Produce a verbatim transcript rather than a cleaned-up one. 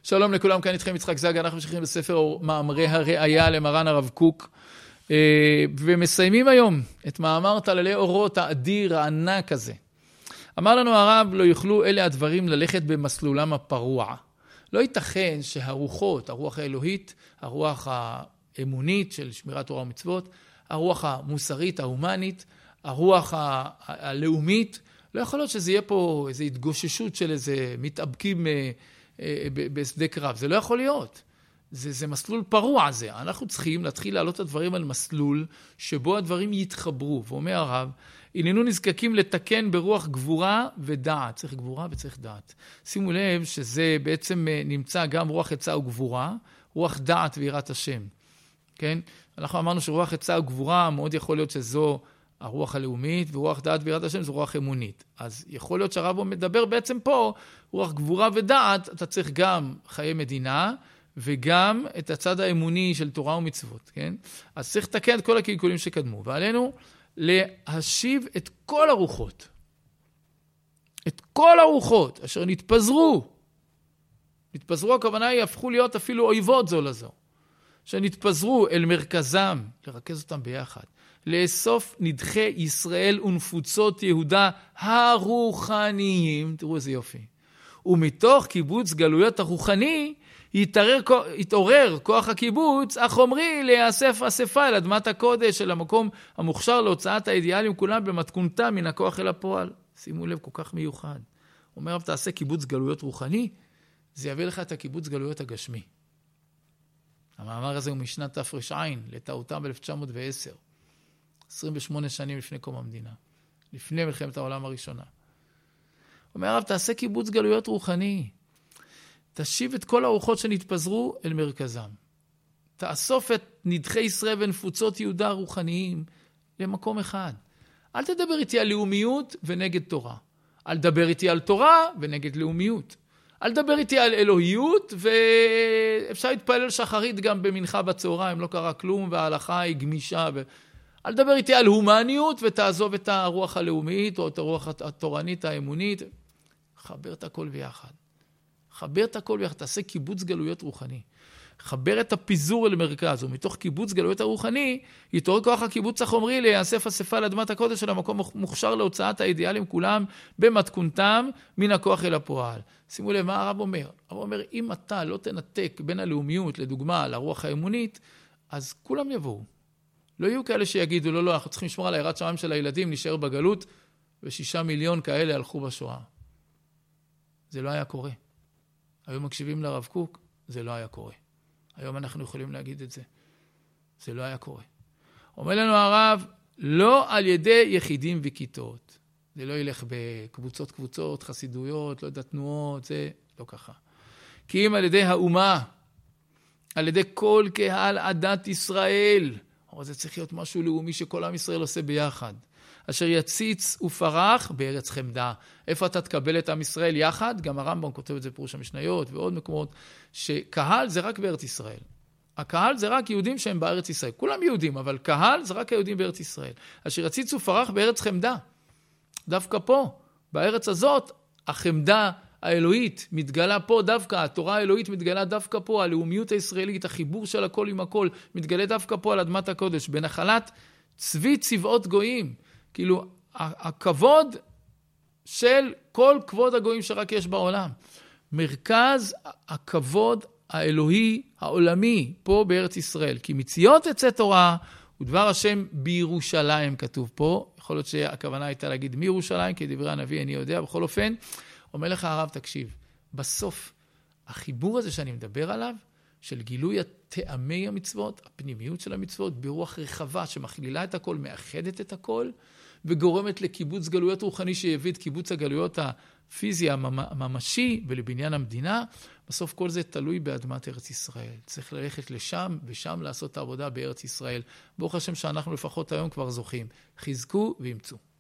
שלום לכולם, כאן איתכם יצחק זגה, אנחנו ממשיכים בספר מאמרי הראייה למרן הרב קוק, ומסיימים היום את מאמר תללי אורות האדיר, הענק הזה. אמר לנו הרב, לא יוכלו אלה הדברים ללכת במסלולם הפרוע. לא ייתכן שהרוחות, הרוח האלוהית, הרוח האמונית של שמירת תורה ומצוות, הרוח המוסרית, ההומנית, הרוח הלאומית, לא יכול להיות שזה יהיה פה איזו התגוששות של איזה מתאבקים בשדה קרב. זה לא יכול להיות. זה, זה מסלול פרוע זה. אנחנו צריכים להתחיל להעלות את הדברים על מסלול שבו הדברים יתחברו. ואומר הרב, איננו נזקקים לתקן ברוח גבורה ודעת. צריך גבורה וצריך דעת. שימו לב שזה בעצם נמצא גם רוח עצה וגבורה, רוח דעת ויראת השם. כן? אנחנו אמרנו שרוח עצה וגבורה מאוד יכול להיות שזו הרוח הלאומית, ורוח דעת ויראת השם זו רוח אמונית. אז יכול להיות שהרב מדבר בעצם פה, רוח גבורה ודעת, אתה צריך גם חיי מדינה, וגם את הצד האמוני של תורה ומצוות, כן? אז צריך לתקן את כל הקלקולים שקדמו, ועלינו להשיב את כל הרוחות, את כל הרוחות אשר נתפזרו, נתפזרו הכוונה היא, הפכו להיות אפילו אויבות זו לזו, שנתפזרו אל מרכזם, לרכז אותם ביחד, לאסוף נדחי ישראל ונפוצות יהודה הרוחניים, תראו איזה יופי, ומתוך קיבוץ גלויות הרוחני, יתעורר, יתעורר כוח הקיבוץ החומרי להיאסף אספה אל אדמת הקודש, אל המקום המוכשר להוצאת האידיאלים כולם במתכונתם מן הכוח אל הפועל. שימו לב, כל כך מיוחד. אומר, תעשה קיבוץ גלויות רוחני, זה יביא לך את הקיבוץ גלויות הגשמי. המאמר הזה הוא משנת תר"ע, לטעותם ב-אלף תשע מאות ועשר. עשרים ושמונה שנים לפני קום המדינה. לפני מלחמת העולם הראשונה. אומר הרב, תעשה קיבוץ גלויות רוחני. תשיב את כל הרוחות שנתפזרו אל מרכזם. תאסוף את נדחי ישראל ונפוצות יהודה הרוחניים למקום אחד. אל תדבר איתי על לאומיות ונגד תורה. אל תדבר איתי על תורה ונגד לאומיות. אל תדבר איתי על אלוהיות, ואפשר להתפלל שחרית גם במנחה בצהריים, לא קרה כלום, וההלכה היא גמישה. ו... אל תדבר איתי על הומניות, ותעזוב את הרוח הלאומית, או את הרוח התורנית, האמונית. חבר את הכל ביחד. חבר את הכל ביחד, תעשה קיבוץ גלויות רוחני. חבר את הפיזור אל מרכז, ומתוך קיבוץ גלויות הרוחני, יתעורר כוח הקיבוץ החומרי להיאסף אספה לאדמת הקודש של המקום מוכשר להוצאת האידיאלים כולם במתכונתם מן הכוח אל הפועל. שימו לב מה הרב אומר. הרב אומר, אם אתה לא תנתק בין הלאומיות, לדוגמה, לרוח האמונית, אז כולם יבואו. לא יהיו כאלה שיגידו, לא, לא, אנחנו צריכים לשמור על היראת שמיים של הילדים, נשאר בגלות, ושישה מיליון כאלה הלכו בשואה. זה לא היה קורה. היום מקשיבים לרב קוק, זה לא היה קורה. היום אנחנו יכולים להגיד את זה. זה לא היה קורה. אומר לנו הרב, לא על ידי יחידים וכיתות. זה לא ילך בקבוצות קבוצות, חסידויות, לא יודעת תנועות, זה לא ככה. כי אם על ידי האומה, על ידי כל קהל עדת ישראל, אבל זה צריך להיות משהו לאומי שכל עם ישראל עושה ביחד. אשר יציץ ופרח בארץ חמדה. איפה אתה תקבל את עם ישראל יחד? גם הרמב"ם כותב את זה בפירוש המשניות ועוד מקומות, שקהל זה רק בארץ ישראל. הקהל זה רק יהודים שהם בארץ ישראל. כולם יהודים, אבל קהל זה רק היהודים בארץ ישראל. אשר יציץ ופרח בארץ חמדה. דווקא פה, בארץ הזאת, החמדה האלוהית מתגלה פה דווקא, התורה האלוהית מתגלה דווקא פה, הלאומיות הישראלית, החיבור של הכל עם הכל, מתגלה דווקא פה על אדמת הקודש, בנחלת צבי צבאות גויים. כאילו, הכבוד של כל כבוד הגויים שרק יש בעולם. מרכז הכבוד האלוהי, העולמי, פה בארץ ישראל. כי מציון תצא תורה, ודבר השם בירושלים כתוב פה. יכול להיות שהכוונה הייתה להגיד מירושלים, כי דברי הנביא אני יודע. בכל אופן, אומר לך הרב, תקשיב, בסוף, החיבור הזה שאני מדבר עליו, של גילוי הטעמי המצוות, הפנימיות של המצוות, ברוח רחבה שמכלילה את הכל, מאחדת את הכל, וגורמת לקיבוץ גלויות רוחני שיביא את קיבוץ הגלויות הפיזי הממשי ולבניין המדינה. בסוף כל זה תלוי באדמת ארץ ישראל. צריך ללכת לשם ושם לעשות את העבודה בארץ ישראל. ברוך השם שאנחנו לפחות היום כבר זוכים. חזקו ואמצו.